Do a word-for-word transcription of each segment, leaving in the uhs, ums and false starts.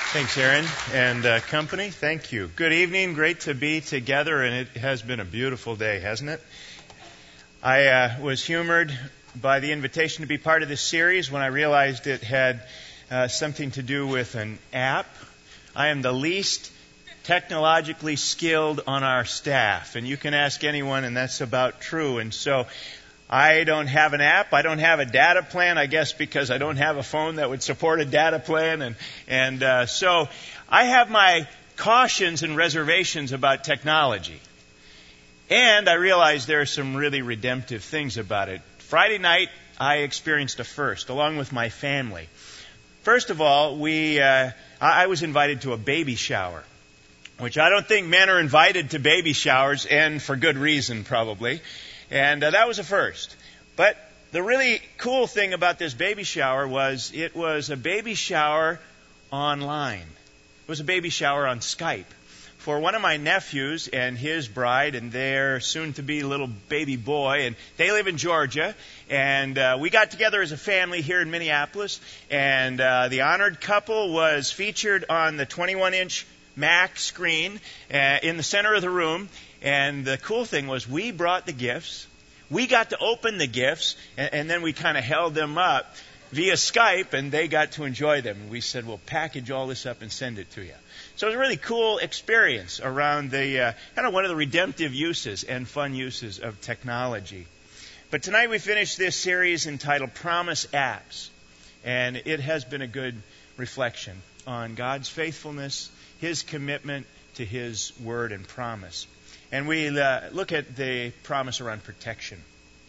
Thanks, Aaron and uh, company. Thank you. Good evening. Great to be together, and it has been a beautiful day, hasn't it? I uh, was humored by the invitation to be part of this series when I realized it had uh, something to do with an app. I am the least technologically skilled on our staff, and you can ask anyone, and that's about true. And so I don't have an app. I don't have a data plan, I guess, because I don't have a phone that would support a data plan. And, and uh, so I have my cautions and reservations about technology. And I realize there are some really redemptive things about it. Friday night, I experienced a first, along with my family. First of all, we uh, I was invited to a baby shower, which I don't think men are invited to baby showers, and for good reason, probably. And uh, that was a first. But the really cool thing about this baby shower was it was a baby shower online. It was a baby shower on Skype for one of my nephews and his bride and their soon-to-be little baby boy. And they live in Georgia. And uh, we got together as a family here in Minneapolis. And uh, the honored couple was featured on the twenty-one inch Mac screen uh, in the center of the room. And the cool thing was we brought the gifts. We got to open the gifts, and, and then we kind of held them up via Skype, and they got to enjoy them. And we said, we'll package all this up and send it to you. So it was a really cool experience around the uh, kind of one of the redemptive uses and fun uses of technology. But tonight we finished this series entitled Promise Apps, and it has been a good reflection on God's faithfulness, His commitment to His word and promise. And we uh, look at the promise around protection.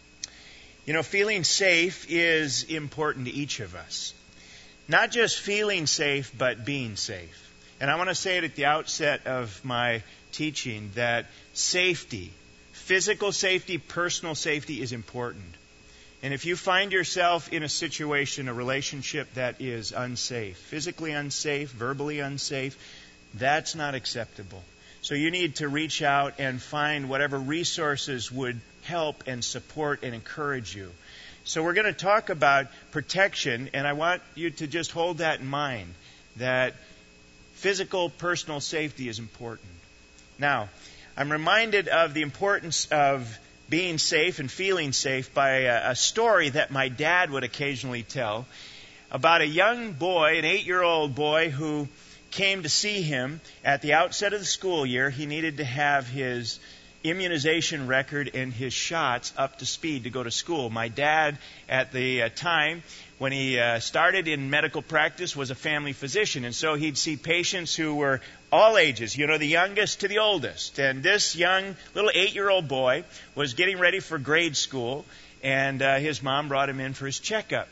You know, feeling safe is important to each of us. Not just feeling safe, but being safe. And I want to say it at the outset of my teaching that safety, physical safety, personal safety is important. And if you find yourself in a situation, a relationship that is unsafe, physically unsafe, verbally unsafe, that's not acceptable. So you need to reach out and find whatever resources would help and support and encourage you. So we're going to talk about protection, and I want you to just hold that in mind, that physical, personal safety is important. Now, I'm reminded of the importance of being safe and feeling safe by a, a story that my dad would occasionally tell about a young boy, an eight-year-old boy, who came to see him at the outset of the school year. He needed to have his immunization record and his shots up to speed to go to school. My dad, at the uh, time when he uh, started in medical practice, was a family physician, and so he'd see patients who were all ages, you know, the youngest to the oldest. And this young little eight-year-old boy was getting ready for grade school, and uh, his mom brought him in for his checkup.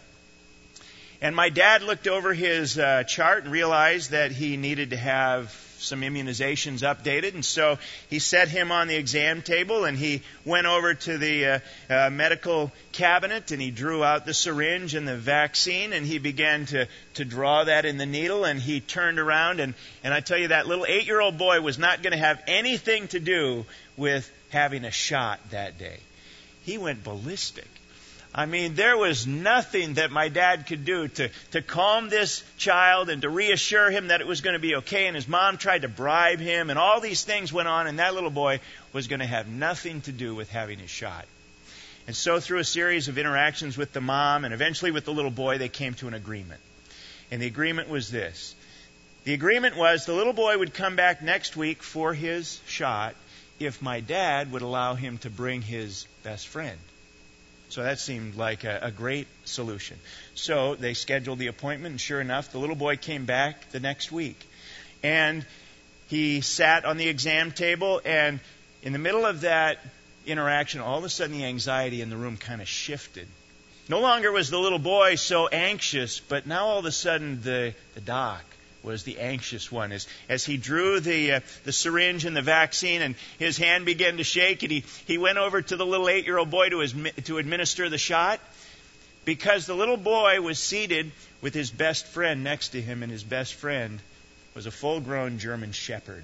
And my dad looked over his uh, chart and realized that he needed to have some immunizations updated. And so he set him on the exam table, and he went over to the uh, uh, medical cabinet, and he drew out the syringe and the vaccine, and he began to, to draw that in the needle. And he turned around, and, and I tell you, that little eight-year-old boy was not going to have anything to do with having a shot that day. He went ballistic. I mean, there was nothing that my dad could do to, to calm this child and to reassure him that it was going to be okay. And his mom tried to bribe him, and all these things went on, and that little boy was going to have nothing to do with having his shot. And so through a series of interactions with the mom and eventually with the little boy, they came to an agreement. And the agreement was this. The agreement was the little boy would come back next week for his shot if my dad would allow him to bring his best friend. So that seemed like a, a great solution. So they scheduled the appointment, and sure enough, the little boy came back the next week. And he sat on the exam table, and in the middle of that interaction, all of a sudden the anxiety in the room kind of shifted. No longer was the little boy so anxious, but now all of a sudden the, the doc was the anxious one. As, as he drew the uh, the syringe and the vaccine, and his hand began to shake, and he, he went over to the little eight-year-old boy to, his, to administer the shot, because the little boy was seated with his best friend next to him, and his best friend was a full-grown German Shepherd.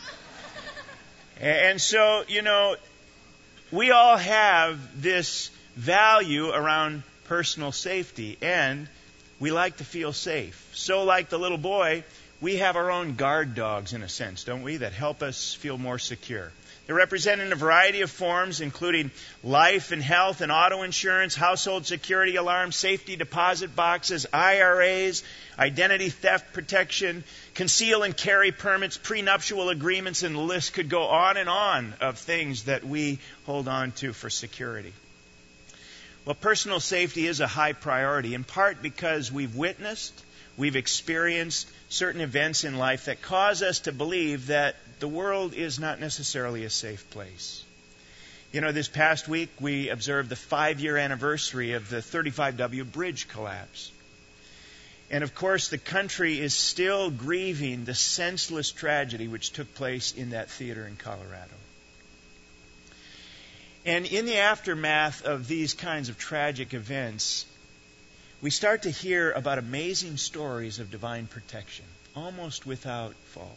And so, you know, we all have this value around personal safety, and we like to feel safe. So like the little boy, we have our own guard dogs, in a sense, don't we, that help us feel more secure. They're represented in a variety of forms, including life and health and auto insurance, household security alarms, safety deposit boxes, I R As, identity theft protection, conceal and carry permits, prenuptial agreements, and the list could go on and on of things that we hold on to for security. Well, personal safety is a high priority, in part because we've witnessed, we've experienced certain events in life that cause us to believe that the world is not necessarily a safe place. You know, this past week we observed the five-year anniversary of the thirty-five W bridge collapse. And of course, the country is still grieving the senseless tragedy which took place in that theater in Colorado. And in the aftermath of these kinds of tragic events, we start to hear about amazing stories of divine protection, almost without fault.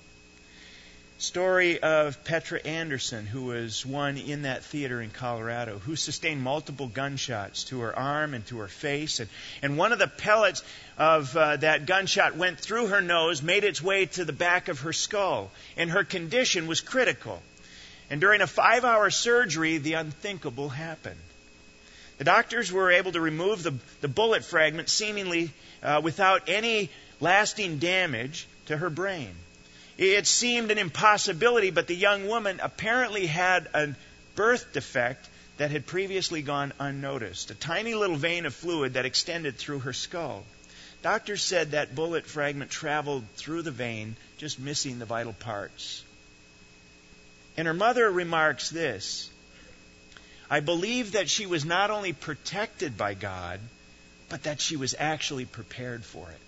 Story of Petra Anderson, who was one in that theater in Colorado, who sustained multiple gunshots to her arm and to her face. And, and one of the pellets of uh, that gunshot went through her nose, made its way to the back of her skull. And her condition was critical. And during a five-hour surgery, the unthinkable happened. The doctors were able to remove the, the bullet fragment seemingly uh, without any lasting damage to her brain. It seemed an impossibility, but the young woman apparently had a birth defect that had previously gone unnoticed, a tiny little vein of fluid that extended through her skull. Doctors said that bullet fragment traveled through the vein, just missing the vital parts. And her mother remarks this: I believe that she was not only protected by God, but that she was actually prepared for it.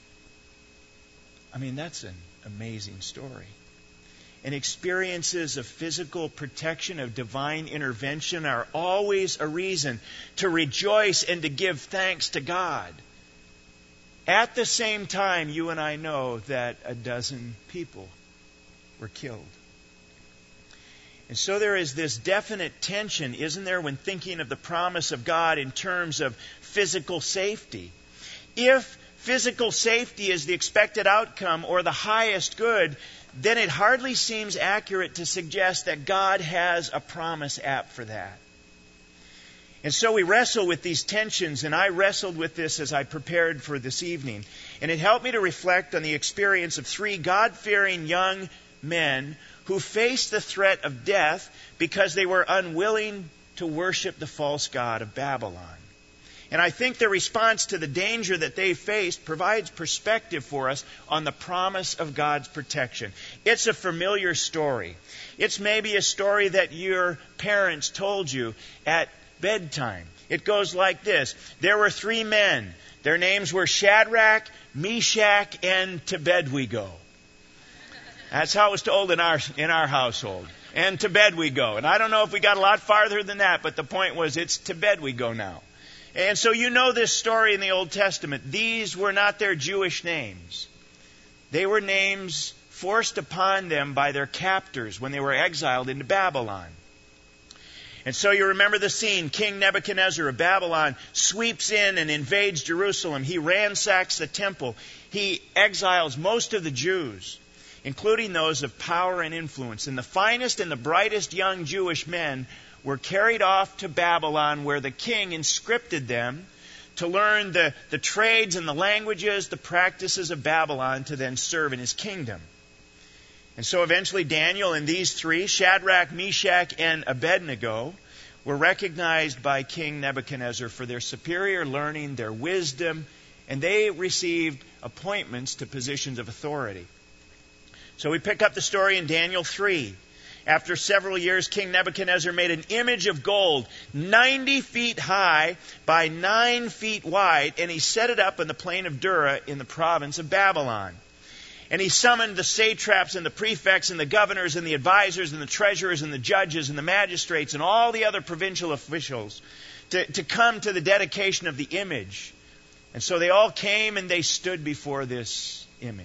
I mean, that's an amazing story. And experiences of physical protection, of divine intervention, are always a reason to rejoice and to give thanks to God. At the same time, you and I know that a dozen people were killed. And so there is this definite tension, isn't there, when thinking of the promise of God in terms of physical safety. If physical safety is the expected outcome or the highest good, then it hardly seems accurate to suggest that God has a promise app for that. And so we wrestle with these tensions, and I wrestled with this as I prepared for this evening. And it helped me to reflect on the experience of three God-fearing young men who faced the threat of death because they were unwilling to worship the false god of Babylon. And I think their response to the danger that they faced provides perspective for us on the promise of God's protection. It's a familiar story. It's maybe a story that your parents told you at bedtime. It goes like this. There were three men. Their names were Shadrach, Meshach, and to bed we go. That's how it was told in our in our household. And to bed we go. And I don't know if we got a lot farther than that, but the point was it's to bed we go now. And so you know this story in the Old Testament. These were not their Jewish names. They were names forced upon them by their captors when they were exiled into Babylon. And so you remember the scene. King Nebuchadnezzar of Babylon sweeps in and invades Jerusalem. He ransacks the temple. He exiles most of the Jews, including those of power and influence. And the finest and the brightest young Jewish men were carried off to Babylon, where the king inscripted them to learn the, the trades and the languages, the practices of Babylon, to then serve in his kingdom. And so eventually Daniel and these three, Shadrach, Meshach, and Abednego, were recognized by King Nebuchadnezzar for their superior learning, their wisdom, and they received appointments to positions of authority. So we pick up the story in Daniel three. After several years, King Nebuchadnezzar made an image of gold, ninety feet high by nine feet wide, and he set it up in the plain of Dura in the province of Babylon. And he summoned the satraps and the prefects and the governors and the advisors and the treasurers and the judges and the magistrates and all the other provincial officials to, to come to the dedication of the image. And so they all came and they stood before this image.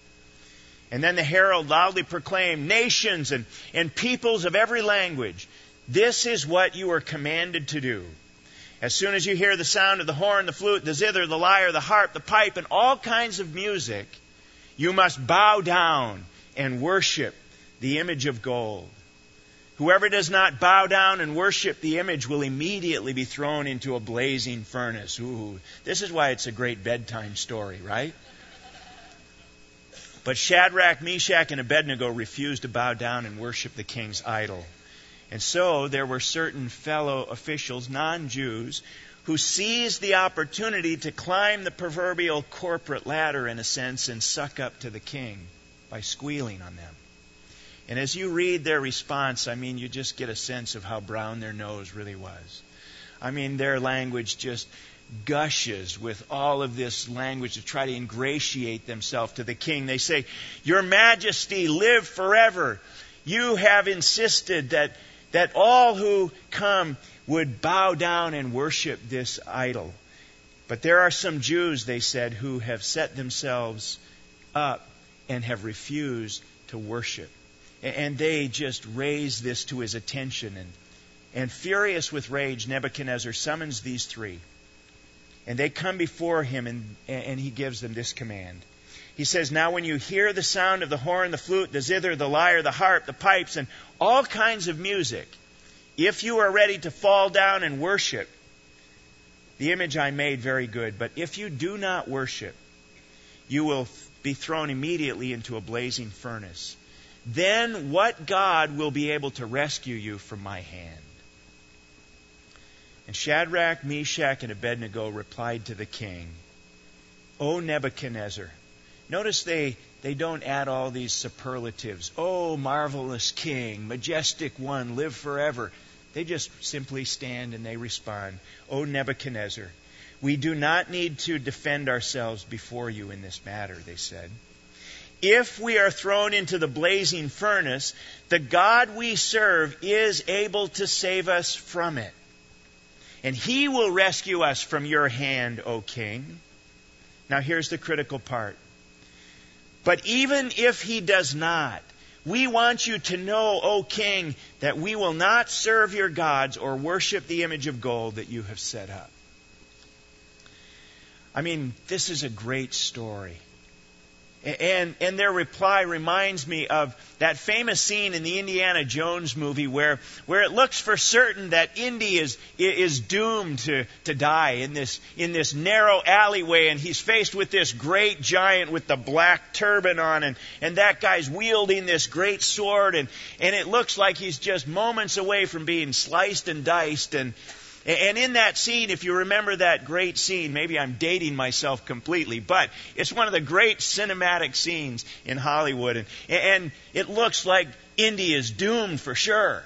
And then the herald loudly proclaimed, nations and, and peoples of every language, this is what you are commanded to do. As soon as you hear the sound of the horn, the flute, the zither, the lyre, the harp, the pipe, and all kinds of music, You must bow down and worship the image of gold. Whoever does not bow down and worship the image will immediately be thrown into a blazing furnace. Ooh, this is why it's a great bedtime story, right? But Shadrach, Meshach, and Abednego refused to bow down and worship the king's idol. And so there were certain fellow officials, non-Jews, who seized the opportunity to climb the proverbial corporate ladder, in a sense, and suck up to the king by squealing on them. And as you read their response, I mean, you just get a sense of how brown their nose really was. I mean, their language just gushes with all of this language to try to ingratiate themselves to the king. They say, "Your Majesty, live forever. You have insisted that, that all who come would bow down and worship this idol. But there are some Jews," they said, "who have set themselves up and have refused to worship." And they just raised this to his attention. And, and furious with rage, Nebuchadnezzar summons these three. And they come before him, and, and he gives them this command. He says, "Now when you hear the sound of the horn, the flute, the zither, the lyre, the harp, the pipes, and all kinds of music, if you are ready to fall down and worship the image I made, very good. But if you do not worship, you will be thrown immediately into a blazing furnace. Then what God will be able to rescue you from my hand?" And Shadrach, Meshach, and Abednego replied to the king, "O Nebuchadnezzar." Notice they, they don't add all these superlatives. "Oh, marvelous king, majestic one, live forever." They just simply stand and they respond, "O Nebuchadnezzar, we do not need to defend ourselves before you in this matter," they said. "If we are thrown into the blazing furnace, the God we serve is able to save us from it. And He will rescue us from your hand, O king." Now here's the critical part. "But even if He does not, we want you to know, O king, that we will not serve your gods or worship the image of gold that you have set up." I mean, this is a great story. And, and their reply reminds me of that famous scene in the Indiana Jones movie where, where it looks for certain that Indy is, is doomed to, to die in this, in this narrow alleyway, and he's faced with this great giant with the black turban on, and, and that guy's wielding this great sword, and, and it looks like he's just moments away from being sliced and diced. And And in that scene, if you remember that great scene, maybe I'm dating myself completely, but it's one of the great cinematic scenes in Hollywood. And, and it looks like Indy is doomed for sure.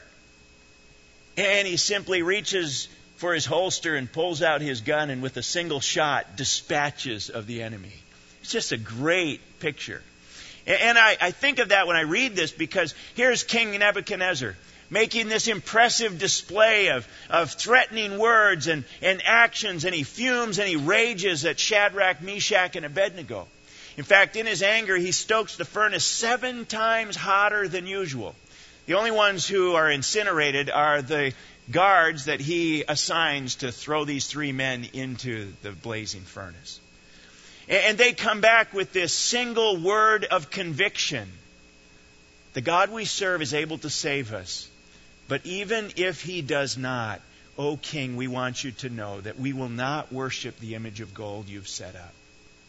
And he simply reaches for his holster and pulls out his gun, and with a single shot dispatches of the enemy. It's just a great picture. And I, I think of that when I read this, because here's King Nebuchadnezzar making this impressive display of, of threatening words and, and actions, and he fumes and he rages at Shadrach, Meshach, and Abednego. In fact, in his anger, he stokes the furnace seven times hotter than usual. The only ones who are incinerated are the guards that he assigns to throw these three men into the blazing furnace. And they come back with this single word of conviction. The God we serve is able to save us. But even if He does not, O King, we want you to know that we will not worship the image of gold you've set up.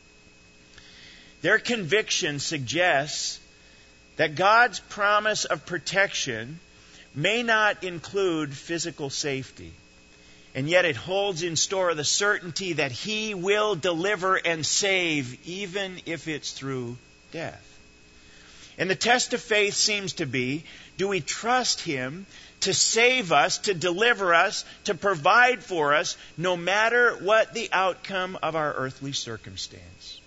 Their conviction suggests that God's promise of protection may not include physical safety. And yet it holds in store the certainty that He will deliver and save, even if it's through death. And the test of faith seems to be, do we trust Him to save us, to deliver us, to provide for us, no matter what the outcome of our earthly circumstance?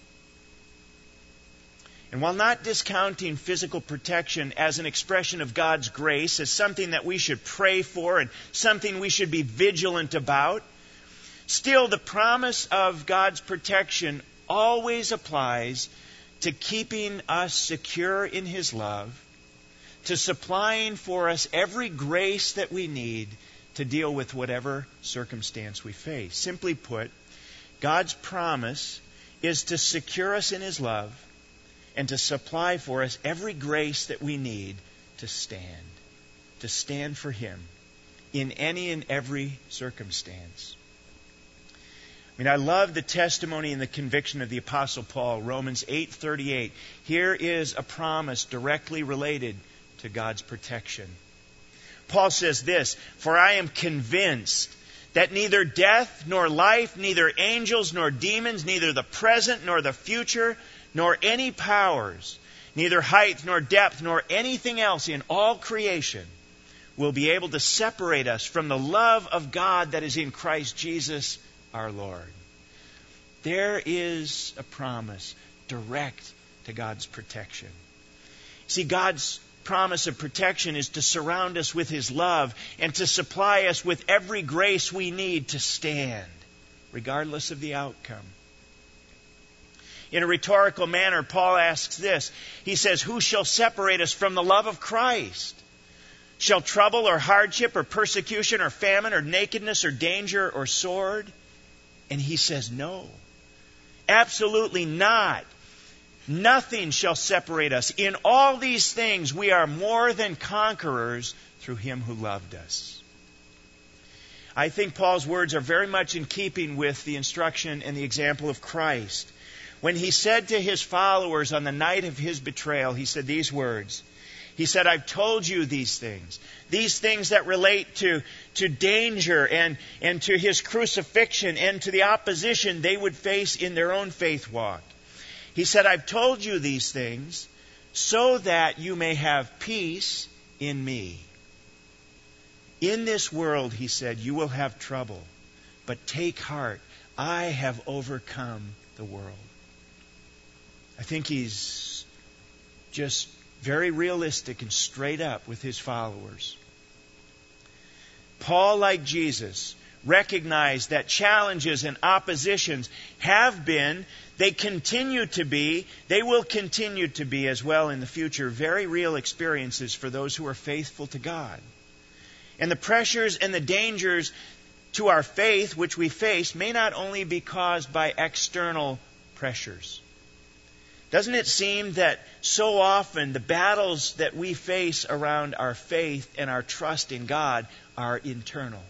And while not discounting physical protection as an expression of God's grace, as something that we should pray for and something we should be vigilant about, still the promise of God's protection always applies to keeping us secure in His love, to supplying for us every grace that we need to deal with whatever circumstance we face. Simply put, God's promise is to secure us in His love and to supply for us every grace that we need to stand, to stand for Him in any and every circumstance. I mean, I love the testimony and the conviction of the Apostle Paul, Romans eight thirty-eight. Here is a promise directly related to God's protection. Paul says this, "For I am convinced that neither death nor life, neither angels nor demons, neither the present nor the future, nor any powers, neither height nor depth, nor anything else in all creation will be able to separate us from the love of God that is in Christ Jesus our Lord." There is a promise direct to God's protection. See, God's promise of protection is to surround us with His love and to supply us with every grace we need to stand, regardless of the outcome. In a rhetorical manner, Paul asks this. He says, "Who shall separate us from the love of Christ? Shall trouble or hardship or persecution or famine or nakedness or danger or sword?" And he says, no. Absolutely not. Nothing shall separate us. In all these things we are more than conquerors through Him who loved us. I think Paul's words are very much in keeping with the instruction and the example of Christ. When He said to His followers on the night of His betrayal, He said these words. He said, "I've told you these things, these things that relate to, to danger and, and to His crucifixion and to the opposition they would face in their own faith walk. He said, I've told you these things so that you may have peace in me. In this world," He said, "you will have trouble, but take heart. I have overcome the world." I think He's just very realistic and straight up with His followers. Paul, like Jesus, recognized that challenges and oppositions have been, they continue to be, they will continue to be as well in the future, very real experiences for those who are faithful to God. And the pressures and the dangers to our faith which we face may not only be caused by external pressures. Doesn't it seem that so often the battles that we face around our faith and our trust in God are internal?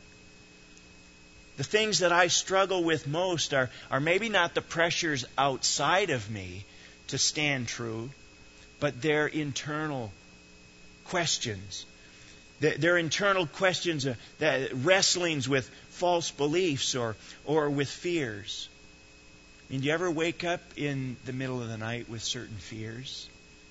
The things that I struggle with most are, are maybe not the pressures outside of me to stand true, but they're internal questions. They're internal questions, uh, that wrestlings with false beliefs or, or with fears. I mean, do you ever wake up in the middle of the night with certain fears?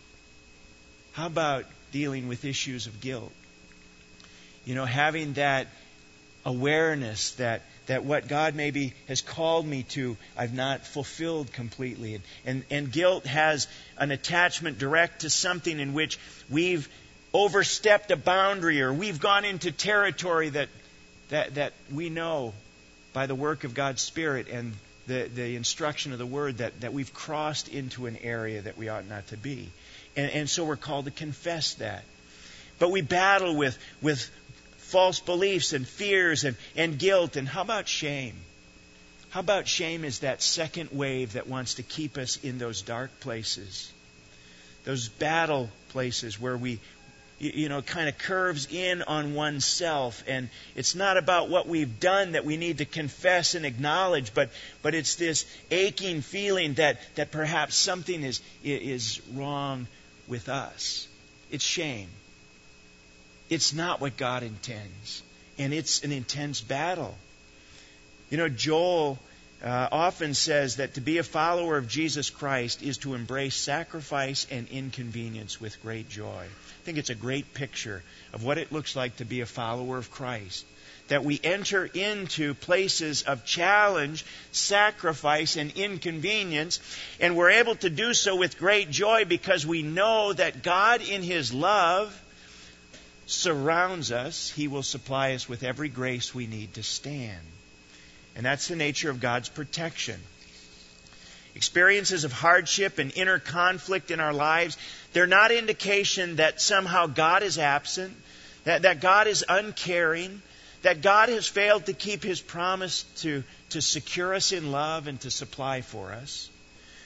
How about dealing with issues of guilt? You know, having that awareness that, that what God maybe has called me to, I've not fulfilled completely. And, and, and guilt has an attachment direct to something in which we've overstepped a boundary or we've gone into territory that, that, that we know by the work of God's Spirit and The, the instruction of the Word that, that we've crossed into an area that we ought not to be. And, and so we're called to confess that. But we battle with, with false beliefs and fears and, and guilt. And how about shame? How about shame is that second wave that wants to keep us in those dark places, those battle places where we, you know, kind of curves in on oneself. And it's not about what we've done that we need to confess and acknowledge, but but it's this aching feeling that, that perhaps something is is wrong with us. It's shame. It's not what God intends. And it's an intense battle. You know, Joel uh, often says that to be a follower of Jesus Christ is to embrace sacrifice and inconvenience with great joy. I think it's a great picture of what it looks like to be a follower of Christ. That we enter into places of challenge, sacrifice, and inconvenience, and we're able to do so with great joy because we know that God in His love surrounds us. He will supply us with every grace we need to stand. And that's the nature of God's protection. Experiences of hardship and inner conflict in our lives, they're not indication that somehow God is absent, that, that God is uncaring, that God has failed to keep His promise to, to secure us in love and to supply for us.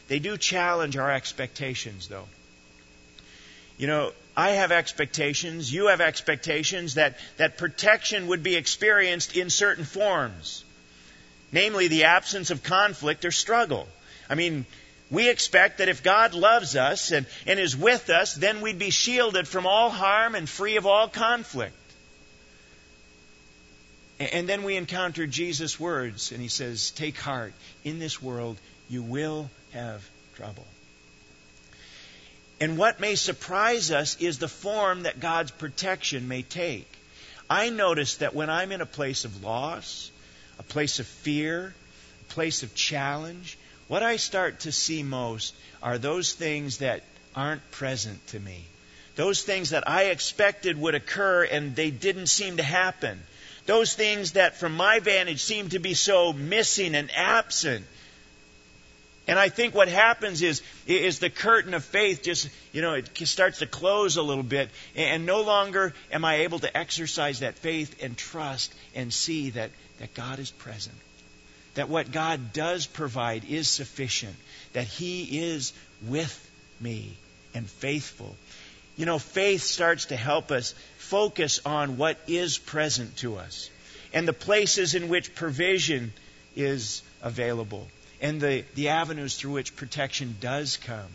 They do challenge our expectations, though. You know, I have expectations, you have expectations that, that protection would be experienced in certain forms, namely the absence of conflict or struggle. I mean, we expect that if God loves us and, and is with us, then we'd be shielded from all harm and free of all conflict. And then we encounter Jesus' words, and he says, take heart, in this world you will have trouble. And what may surprise us is the form that God's protection may take. I notice that when I'm in a place of loss, a place of fear, a place of challenge, what I start to see most are those things that aren't present to me. Those things that I expected would occur and they didn't seem to happen. Those things that from my vantage seem to be so missing and absent. And I think what happens is, is the curtain of faith just, you know, it starts to close a little bit. And no longer am I able to exercise that faith and trust and see that, that God is present. That what God does provide is sufficient. That He is with me and faithful. You know, faith starts to help us focus on what is present to us. And the places in which provision is available. And the, the avenues through which protection does come.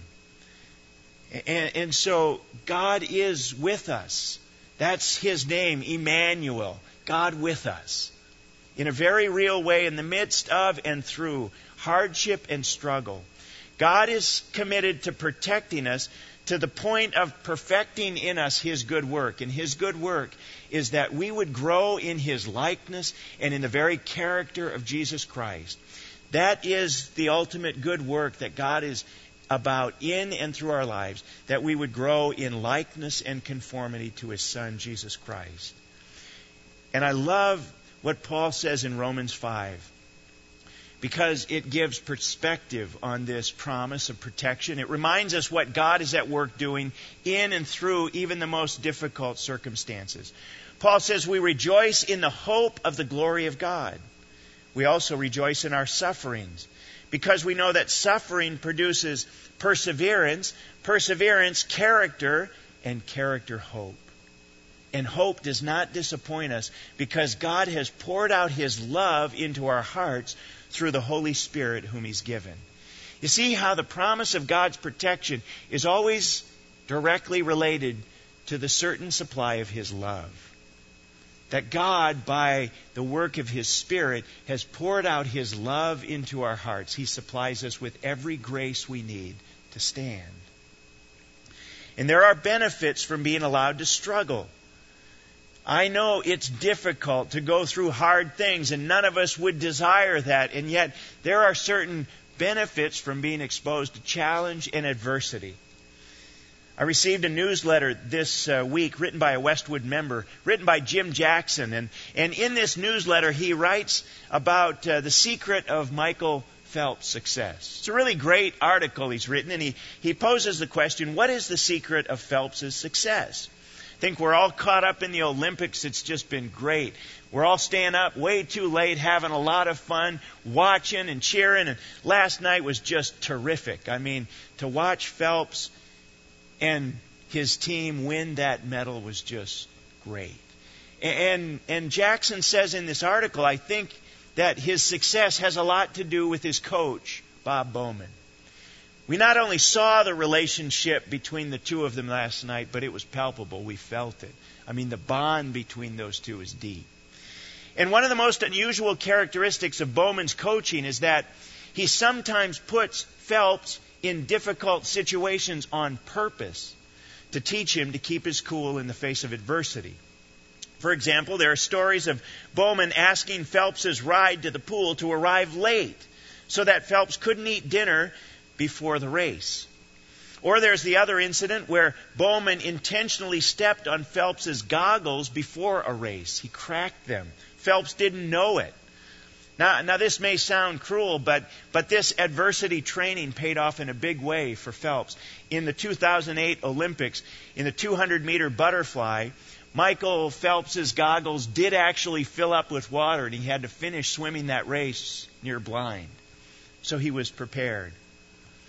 And, and so God is with us. That's His name, Emmanuel. God with us. In a very real way, in the midst of and through hardship and struggle. God is committed to protecting us to the point of perfecting in us His good work. And His good work is that we would grow in His likeness and in the very character of Jesus Christ. That is the ultimate good work that God is about in and through our lives, that we would grow in likeness and conformity to His Son, Jesus Christ. And I love what Paul says in Romans five, because it gives perspective on this promise of protection. It reminds us what God is at work doing in and through even the most difficult circumstances. Paul says we rejoice in the hope of the glory of God. We also rejoice in our sufferings, because we know that suffering produces perseverance, perseverance, character, and character, hope. And hope does not disappoint us, because God has poured out His love into our hearts through the Holy Spirit whom He's given. You see how the promise of God's protection is always directly related to the certain supply of His love. That God, by the work of His Spirit, has poured out His love into our hearts. He supplies us with every grace we need to stand. And there are benefits from being allowed to struggle. I know it's difficult to go through hard things, and none of us would desire that. And yet, there are certain benefits from being exposed to challenge and adversity. I received a newsletter this uh, week written by a Westwood member, written by Jim Jackson. And, and in this newsletter, he writes about uh, the secret of Michael Phelps' success. It's a really great article he's written, and he, he poses the question, what is the secret of Phelps' success? I think we're all caught up in the Olympics. It's just been great. We're all staying up way too late, having a lot of fun, watching and cheering. And last night was just terrific. I mean, to watch Phelps and his team win that medal was just great. And, and Jackson says in this article, I think that his success has a lot to do with his coach, Bob Bowman. We not only saw the relationship between the two of them last night, but it was palpable. We felt it. I mean, the bond between those two is deep. And one of the most unusual characteristics of Bowman's coaching is that he sometimes puts Phelps in difficult situations on purpose to teach him to keep his cool in the face of adversity. For example, there are stories of Bowman asking Phelps' ride to the pool to arrive late so that Phelps couldn't eat dinner before the race. Or there's the other incident where Bowman intentionally stepped on Phelps' goggles before a race. He cracked them. Phelps didn't know it. Now, now this may sound cruel, but, but this adversity training paid off in a big way for Phelps. In the two thousand eight Olympics, in the two hundred meter butterfly, Michael Phelps' goggles did actually fill up with water, and he had to finish swimming that race near blind. So he was prepared.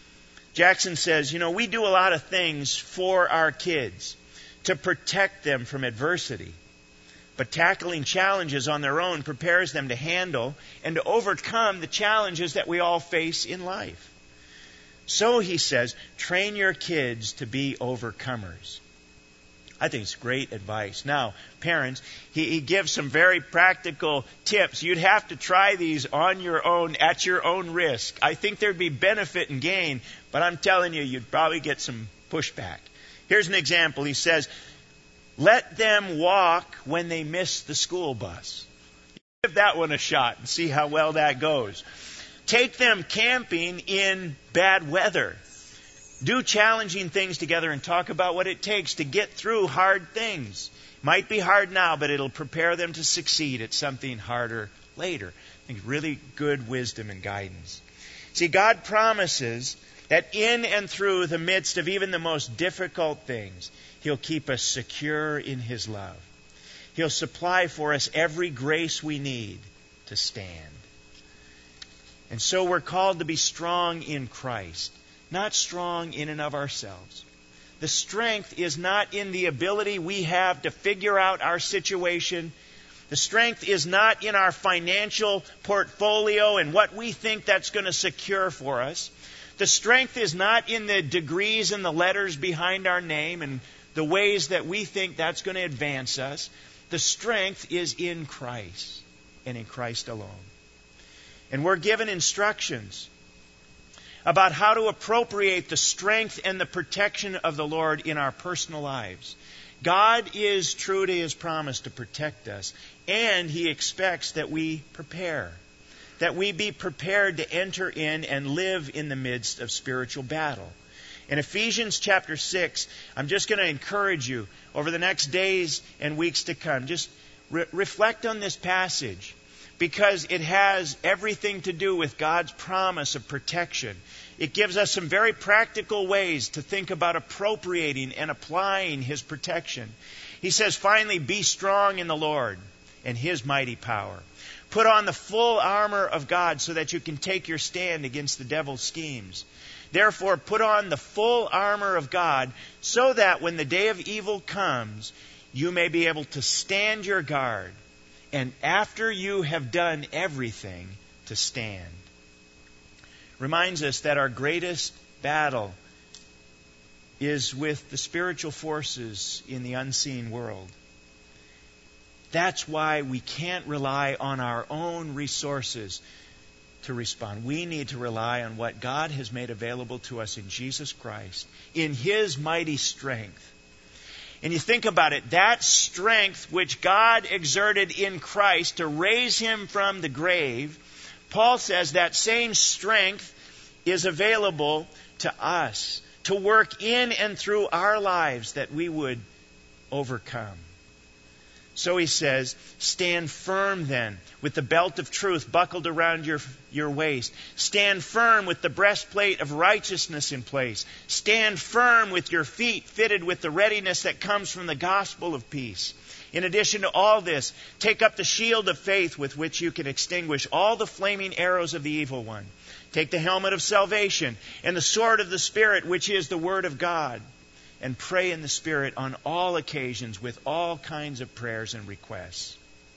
Jackson says, you know, we do a lot of things for our kids to protect them from adversity. But tackling challenges on their own prepares them to handle and to overcome the challenges that we all face in life. So, he says, train your kids to be overcomers. I think it's great advice. Now, parents, he, he gives some very practical tips. You'd have to try these on your own, at your own risk. I think there'd be benefit and gain, but I'm telling you, you'd probably get some pushback. Here's an example. He says, let them walk when they miss the school bus. Give that one a shot and see how well that goes. Take them camping in bad weather. Do challenging things together and talk about what it takes to get through hard things. Might be hard now, but it'll prepare them to succeed at something harder later. I think really good wisdom and guidance. See, God promises that in and through the midst of even the most difficult things, He'll keep us secure in His love. He'll supply for us every grace we need to stand. And so we're called to be strong in Christ, not strong in and of ourselves. The strength is not in the ability we have to figure out our situation. The strength is not in our financial portfolio and what we think that's going to secure for us. The strength is not in the degrees and the letters behind our name and the ways that we think that's going to advance us. The strength is in Christ and in Christ alone. And we're given instructions about how to appropriate the strength and the protection of the Lord in our personal lives. God is true to His promise to protect us, and He expects that we prepare, that we be prepared to enter in and live in the midst of spiritual battle. In Ephesians chapter six, I'm just going to encourage you over the next days and weeks to come, just re- reflect on this passage, because it has everything to do with God's promise of protection. It gives us some very practical ways to think about appropriating and applying His protection. He says, finally, be strong in the Lord and His mighty power. Put on the full armor of God so that you can take your stand against the devil's schemes. Therefore, put on the full armor of God so that when the day of evil comes, you may be able to stand your guard. And after you have done everything, to stand. Reminds us that our greatest battle is with the spiritual forces in the unseen world. That's why we can't rely on our own resources to respond. We need to rely on what God has made available to us in Jesus Christ, in His mighty strength. And you think about it, that strength which God exerted in Christ to raise Him from the grave, Paul says that same strength is available to us to work in and through our lives that we would overcome. So he says, stand firm then with the belt of truth buckled around your, your waist. Stand firm with the breastplate of righteousness in place. Stand firm with your feet fitted with the readiness that comes from the gospel of peace. In addition to all this, take up the shield of faith with which you can extinguish all the flaming arrows of the evil one. Take the helmet of salvation and the sword of the Spirit, which is the Word of God. And pray in the Spirit on all occasions with all kinds of prayers and requests.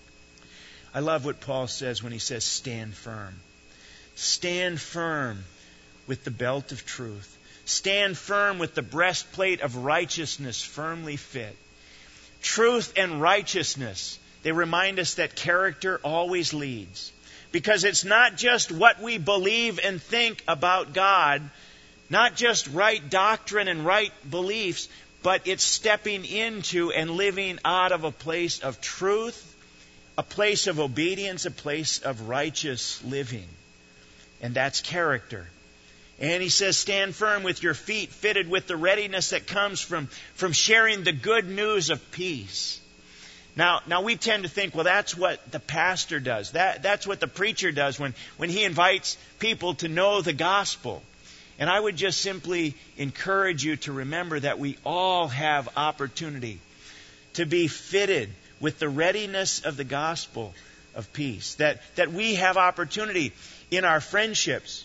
I love what Paul says when he says, stand firm. Stand firm with the belt of truth. Stand firm with the breastplate of righteousness firmly fit. Truth and righteousness, they remind us that character always leads. Because it's not just what we believe and think about God, not just right doctrine and right beliefs, but it's stepping into and living out of a place of truth, a place of obedience, a place of righteous living. And that's character. And he says, stand firm with your feet fitted with the readiness that comes from, from sharing the good news of peace. Now, now we tend to think, well, that's what the pastor does. That, that's what the preacher does when, when he invites people to know the gospel. And I would just simply encourage you to remember that we all have opportunity to be fitted with the readiness of the gospel of peace. That, that we have opportunity in our friendships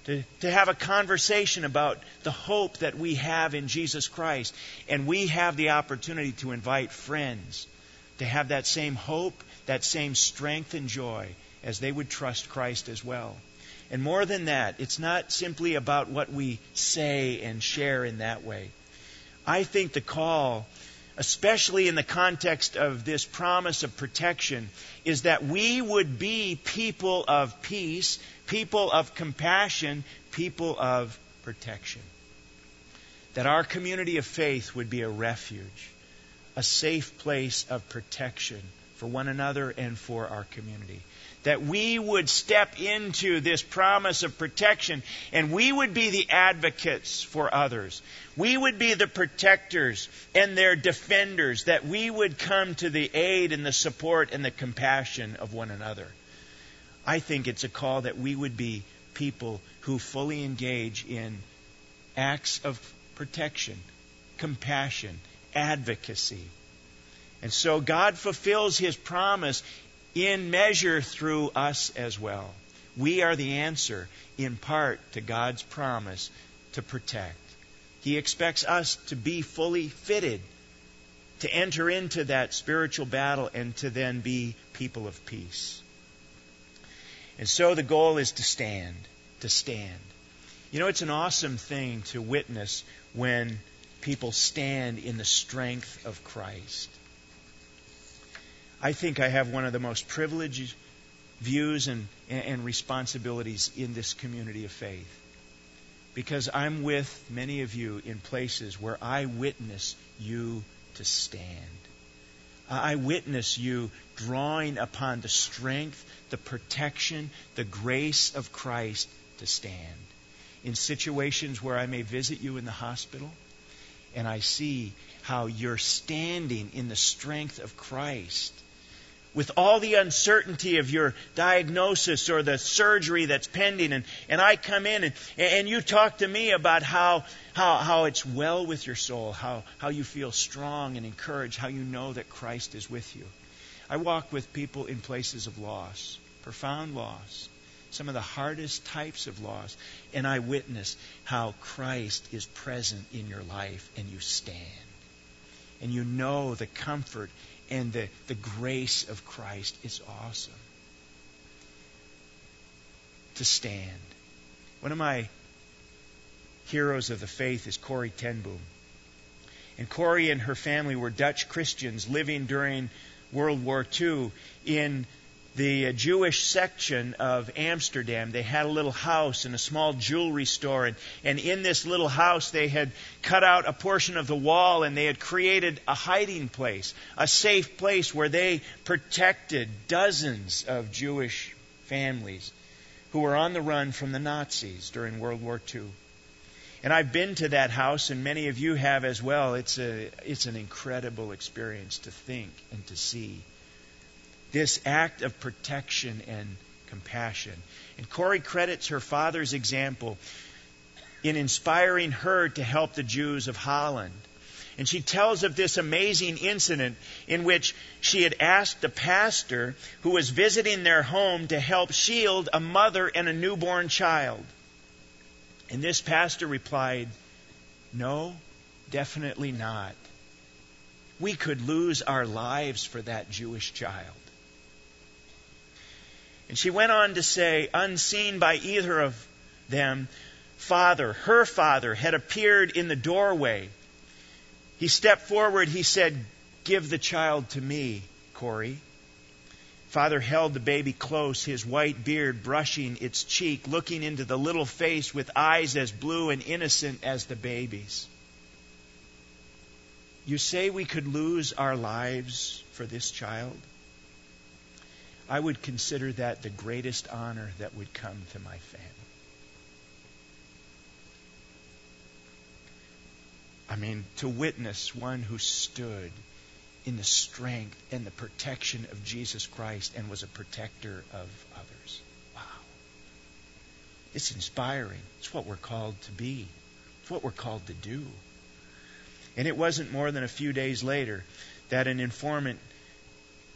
to, to have a conversation about the hope that we have in Jesus Christ. And we have the opportunity to invite friends to have that same hope, that same strength and joy as they would trust Christ as well. And more than that, it's not simply about what we say and share in that way. I think the call, especially in the context of this promise of protection, is that we would be people of peace, people of compassion, people of protection. That our community of faith would be a refuge, a safe place of protection for one another and for our community. That we would step into this promise of protection and we would be the advocates for others. We would be the protectors and their defenders. That we would come to the aid and the support and the compassion of one another. I think it's a call that we would be people who fully engage in acts of protection, compassion, advocacy. And so God fulfills His promise in measure through us as well. We are the answer in part to God's promise to protect. He expects us to be fully fitted to enter into that spiritual battle and to then be people of peace. And so the goal is to stand, to stand. You know, it's an awesome thing to witness when people stand in the strength of Christ. I think I have one of the most privileged views and, and responsibilities in this community of faith. Because I'm with many of you in places where I witness you to stand. I witness you drawing upon the strength, the protection, the grace of Christ to stand. In situations where I may visit you in the hospital, and I see how you're standing in the strength of Christ. With all the uncertainty of your diagnosis or the surgery that's pending, and, and I come in and, and you talk to me about how, how, how it's well with your soul, how, how you feel strong and encouraged, how you know that Christ is with you. I walk with people in places of loss, profound loss, some of the hardest types of loss, and I witness how Christ is present in your life, and you stand. And you know the comfort and the, the grace of Christ is awesome. To stand. One of my heroes of the faith is Corrie ten Boom. And Corrie and her family were Dutch Christians living during World War Two in the Jewish section of Amsterdam. They had a little house and a small jewelry store. And, and in this little house, they had cut out a portion of the wall and they had created a hiding place, a safe place where they protected dozens of Jewish families who were on the run from the Nazis during World War Two. And I've been to that house, and many of you have as well. It's a, it's an incredible experience to think and to see this act of protection and compassion. And Corrie credits her father's example in inspiring her to help the Jews of Holland. And she tells of this amazing incident in which she had asked a pastor who was visiting their home to help shield a mother and a newborn child. And this pastor replied, "No, definitely not. We could lose our lives for that Jewish child." And she went on to say, unseen by either of them, father, her father, had appeared in the doorway. He stepped forward. He said, "Give the child to me, Corrie." Father held the baby close, his white beard brushing its cheek, looking into the little face with eyes as blue and innocent as the baby's. "You say we could lose our lives for this child? I would consider that the greatest honor that would come to my family." I mean, to witness one who stood in the strength and the protection of Jesus Christ and was a protector of others. Wow. It's inspiring. It's what we're called to be. It's what we're called to do. And it wasn't more than a few days later that an informant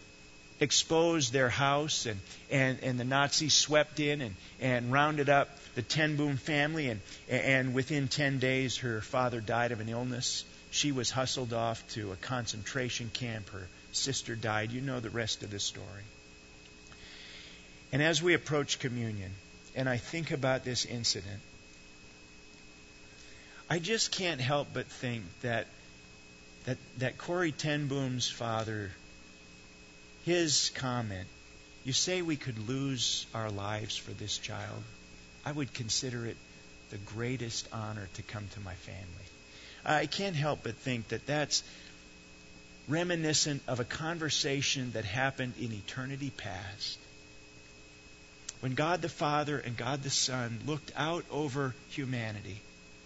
exposed their house, and, and, and the Nazis swept in and, and rounded up the Ten Boom family, and, and within ten days her father died of an illness. She was hustled off to a concentration camp. Her sister died. You know the rest of the story. And as we approach communion, and I think about this incident, I just can't help but think that that, that Corrie Ten Boom's father, his comment, you say we could lose our lives for this child. I would consider it the greatest honor to come to my family. I can't help but think that that's reminiscent of a conversation that happened in eternity past, when God the Father and God the Son looked out over humanity,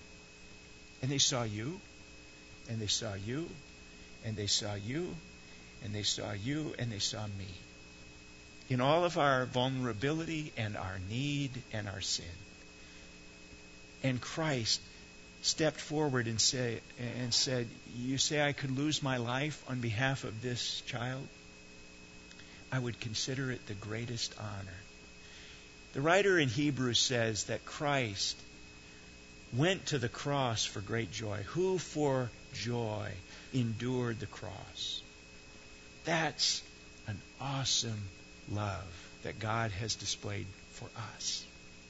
and they saw you, and they saw you, and they saw you, and they saw you, and they saw me. In all of our vulnerability and our need and our sin. And Christ stepped forward and, say, and said, you say I could lose my life on behalf of this child? I would consider it the greatest honor. The writer in Hebrews says that Christ went to the cross for great joy. Who for joy endured the cross? That's an awesome love that God has displayed for us.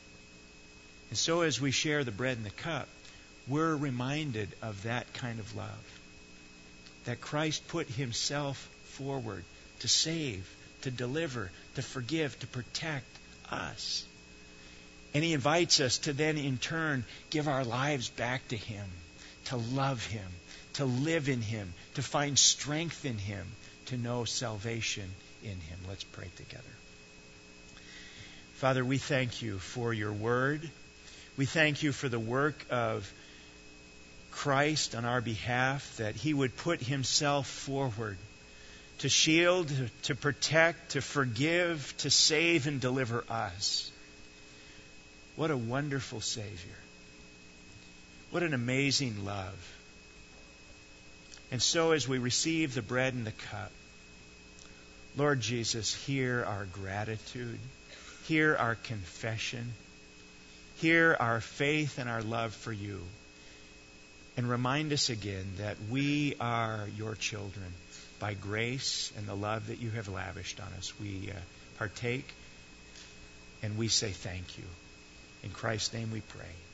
And so as we share the bread and the cup, we're reminded of that kind of love. That Christ put himself forward to save, to deliver, to forgive, to protect us. And he invites us to then in turn give our lives back to him, to love him, to live in him, to find strength in him, to know salvation in him. Let's pray together. Father, we thank you for your word. We thank you for the work of Christ on our behalf, that he would put himself forward to shield, to protect, to forgive, to save and deliver us. What a wonderful Savior. What an amazing love. And so as we receive the bread and the cup, Lord Jesus, hear our gratitude, hear our confession, hear our faith and our love for you, and remind us again that we are your children by grace and the love that you have lavished on us. We uh, partake and we say thank you. In Christ's name we pray.